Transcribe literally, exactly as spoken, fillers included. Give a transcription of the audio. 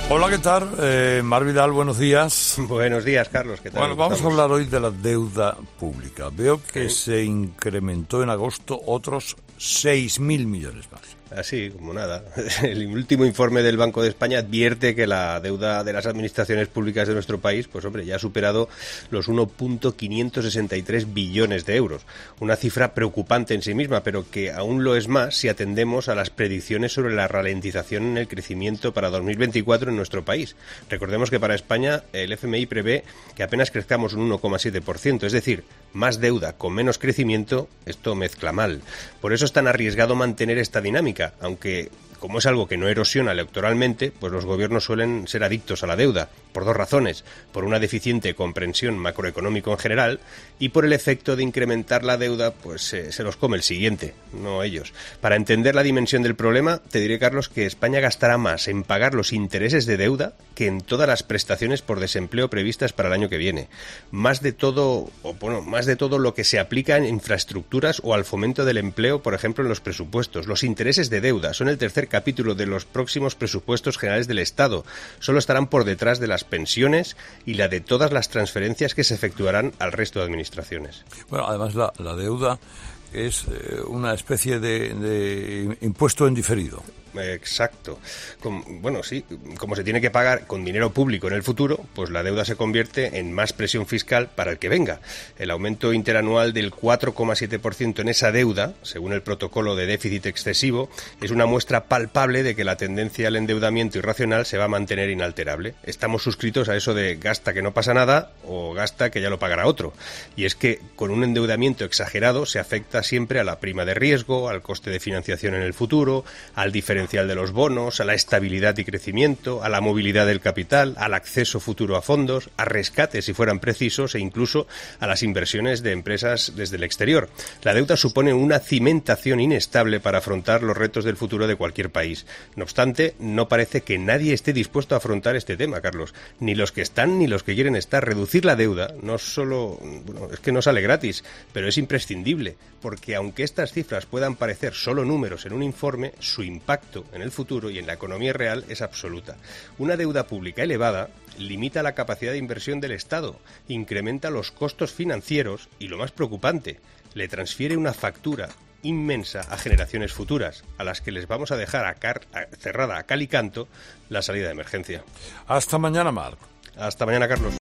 Hola, ¿qué tal? Eh, Mar Vidal, buenos días. Buenos días, Carlos, ¿qué tal? Bueno, vamos Estamos? a hablar hoy de la deuda pública. Veo que Sí. se incrementó en agosto otros seis mil millones más. Así, como nada. El último informe del Banco de España advierte que la deuda de las administraciones públicas de nuestro país, pues hombre, ya ha superado los uno coma quinientos sesenta y tres billones de euros. Una cifra preocupante en sí misma, pero que aún lo es más si atendemos a las predicciones sobre la ralentización en el crecimiento para dos mil veinticuatro en nuestro país. Recordemos que para España el F M I prevé que apenas crezcamos un uno coma siete por ciento, es decir, más deuda con menos crecimiento, esto mezcla mal. Por eso es tan arriesgado mantener esta dinámica, aunque como es algo que no erosiona electoralmente, pues los gobiernos suelen ser adictos a la deuda, por dos razones: por una deficiente comprensión macroeconómica en general y por el efecto de incrementar la deuda, pues eh, se los come el siguiente, no ellos. Para entender la dimensión del problema, te diré, Carlos, que España gastará más en pagar los intereses de deuda que en todas las prestaciones por desempleo previstas para el año que viene. Más de todo, o bueno, más de todo lo que se aplica en infraestructuras o al fomento del empleo, por ejemplo, en los presupuestos. Los intereses de deuda son el tercer capítulo de los próximos presupuestos generales del Estado. Solo estarán por detrás de las pensiones y la de todas las transferencias que se efectuarán al resto de administraciones. Bueno, además la, la deuda es eh, una especie de, de impuesto en diferido. Exacto. Como, bueno, sí, como se tiene que pagar con dinero público en el futuro, pues la deuda se convierte en más presión fiscal para el que venga. El aumento interanual del cuatro coma siete por ciento en esa deuda, según el protocolo de déficit excesivo, es una muestra palpable de que la tendencia al endeudamiento irracional se va a mantener inalterable. Estamos suscritos a eso de gasta que no pasa nada o gasta que ya lo pagará otro. Y es que con un endeudamiento exagerado se afecta siempre a la prima de riesgo, al coste de financiación en el futuro, al diferencial de los bonos, a la estabilidad y crecimiento, a la movilidad del capital, al acceso futuro a fondos, a rescates si fueran precisos e incluso a las inversiones de empresas desde el exterior. La deuda supone una cimentación inestable para afrontar los retos del futuro de cualquier país. No obstante, no parece que nadie esté dispuesto a afrontar este tema, Carlos. Ni los que están ni los que quieren estar. Reducir la deuda no solo, bueno, es que no sale gratis, pero es imprescindible, porque aunque estas cifras puedan parecer solo números en un informe, su impacto en el futuro y en la economía real es absoluta. Una deuda pública elevada limita la capacidad de inversión del Estado, incrementa los costos financieros y, lo más preocupante, le transfiere una factura inmensa a generaciones futuras, a las que les vamos a dejar a car- a, cerrada a cal y canto la salida de emergencia. Hasta mañana, Marc. Hasta mañana, Carlos.